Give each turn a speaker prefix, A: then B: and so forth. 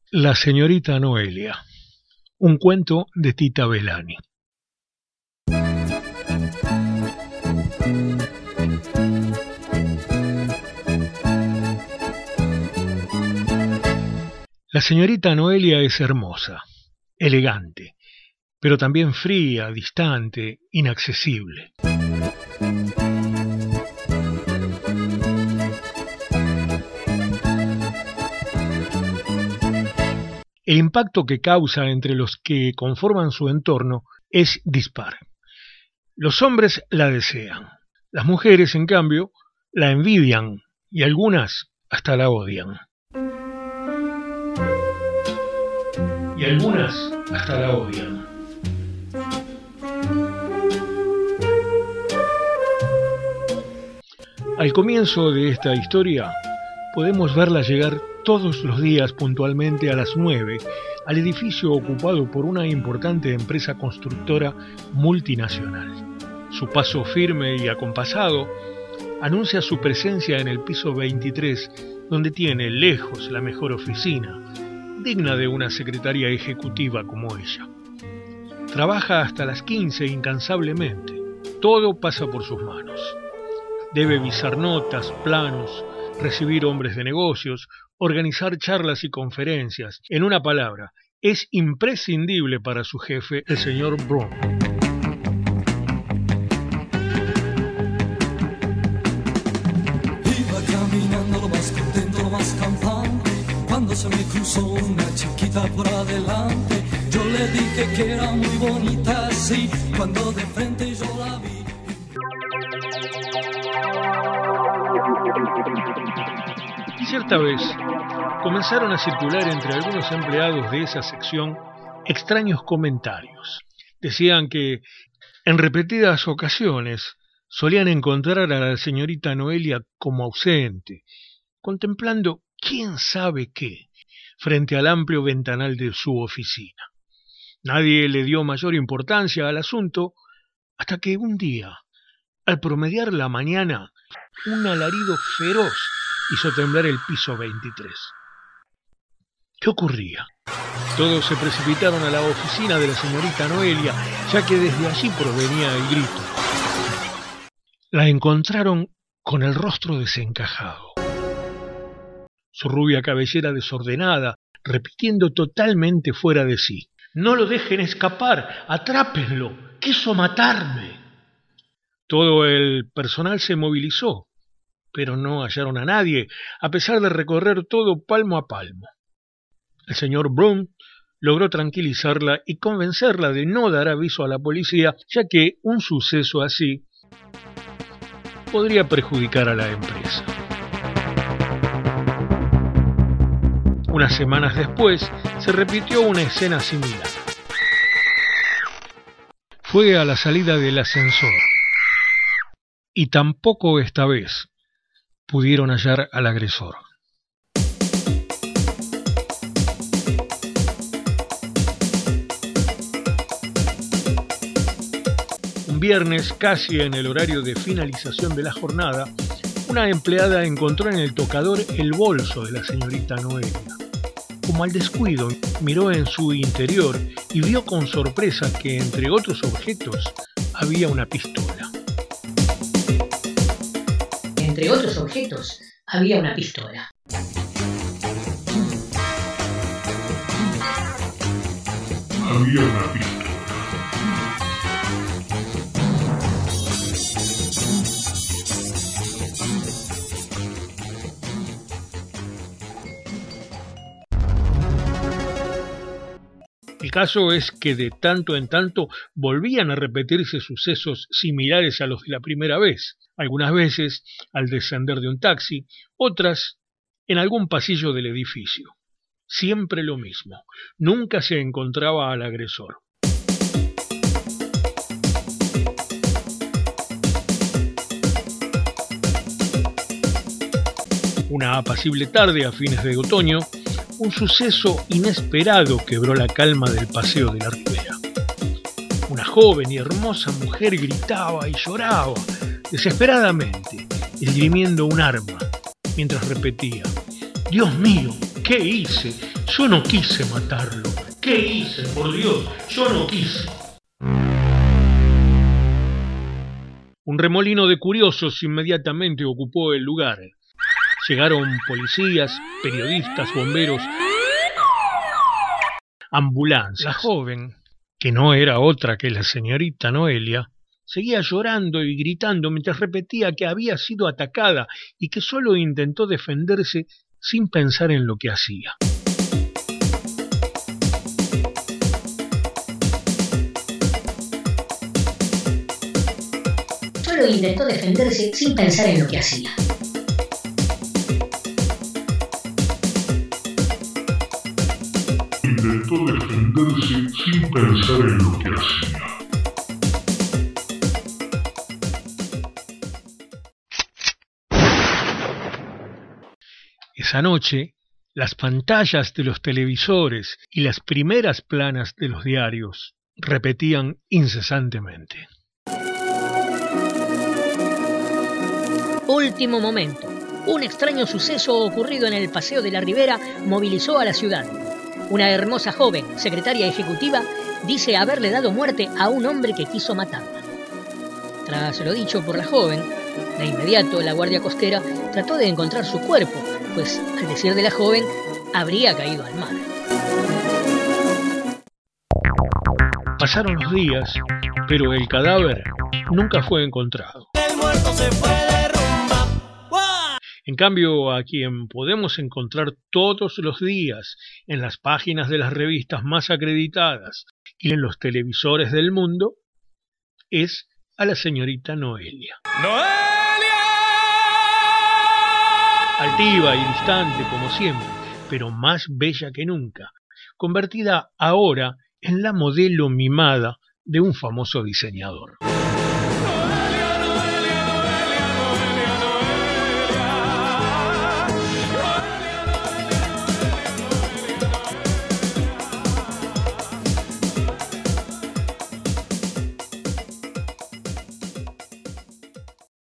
A: La señorita Noelia, un cuento de Tita Belani. La señorita Noelia es hermosa, elegante, pero también fría, distante, inaccesible. El impacto que causa entre los que conforman su entorno es dispar. Los hombres la desean, las mujeres, en cambio, la envidian y algunas hasta la odian. Al comienzo de esta historia podemos verla llegar todos los días puntualmente a las 9 al edificio ocupado por una importante empresa constructora multinacional. Su paso firme y acompasado anuncia su presencia en el piso 23, donde tiene lejos la mejor oficina, digna de una secretaria ejecutiva como ella. Trabaja hasta las 15 incansablemente, todo pasa por sus manos. Debe visar notas, planos, recibir hombres de negocios, organizar charlas y conferencias. En una palabra, es imprescindible para su jefe, el señor Brown.
B: Iba caminando lo más contento, lo más campante, cuando se me cruzó una chiquita por adelante. Yo le dije que era muy bonita, sí, cuando de frente yo la vi.
A: Cierta vez comenzaron a circular entre algunos empleados de esa sección extraños comentarios. Decían que en repetidas ocasiones solían encontrar a la señorita Noelia como ausente, contemplando quién sabe qué frente al amplio ventanal de su oficina. Nadie le dio mayor importancia al asunto hasta que un día, al promediar la mañana, un alarido feroz hizo temblar el piso 23. ¿Qué ocurría? Todos se precipitaron a la oficina de la señorita Noelia, ya que desde allí provenía el grito. La encontraron con el rostro desencajado, su rubia cabellera desordenada, repitiendo totalmente fuera de sí: «No lo dejen escapar, atrápenlo, quiso matarme». Todo el personal se movilizó, pero no hallaron a nadie, a pesar de recorrer todo palmo a palmo. El señor Brown logró tranquilizarla y convencerla de no dar aviso a la policía, ya que un suceso así podría perjudicar a la empresa. Unas semanas después se repitió una escena similar. Fue a la salida del ascensor y tampoco esta vez pudieron hallar al agresor. Un viernes, casi en el horario de finalización de la jornada, una empleada encontró en el tocador el bolso de la señorita Noelia. Como al descuido, miró en su interior y vio con sorpresa que, entre otros objetos, había una pistola.
C: Entre otros objetos, había una pistola.
D: Había una pistola.
A: El caso es que de tanto en tanto volvían a repetirse sucesos similares a los de la primera vez, algunas veces al descender de un taxi, otras en algún pasillo del edificio. Siempre lo mismo, nunca se encontraba al agresor. Una apacible tarde a fines de otoño, un suceso inesperado quebró la calma del paseo de la Ribera. Una joven y hermosa mujer gritaba y lloraba desesperadamente, esgrimiendo un arma, mientras repetía: «Dios mío, ¿qué hice? Yo no quise matarlo. ¿Qué hice, por Dios? Yo no quise. Un remolino de curiosos inmediatamente ocupó el lugar. Llegaron policías, periodistas, bomberos, ambulancias. La joven, que no era otra que la señorita Noelia, seguía llorando y gritando mientras repetía que había sido atacada y que solo intentó defenderse sin pensar en lo que hacía.
C: Solo intentó defenderse sin pensar en lo que hacía.
D: Intentó defenderse sin pensar en lo que hacía.
A: Esa noche, las pantallas de los televisores y las primeras planas de los diarios repetían incesantemente:
E: Último momento. Un extraño suceso ocurrido en el Paseo de la Ribera movilizó a la ciudad. Una hermosa joven, secretaria ejecutiva, dice haberle dado muerte a un hombre que quiso matarla. Tras lo dicho por la joven, de inmediato la Guardia Costera trató de encontrar su cuerpo, pues, al decir de la joven, habría caído al mar.
A: Pasaron los días, pero el cadáver nunca fue encontrado.
B: El muerto se fue de rumba. ¡Guau!
A: En cambio, a quien podemos encontrar todos los días en las páginas de las revistas más acreditadas y en los televisores del mundo, es a la señorita Noelia.
B: ¡Noelia!
A: Altiva y distante como siempre, pero más bella que nunca, convertida ahora en la modelo mimada de un famoso diseñador.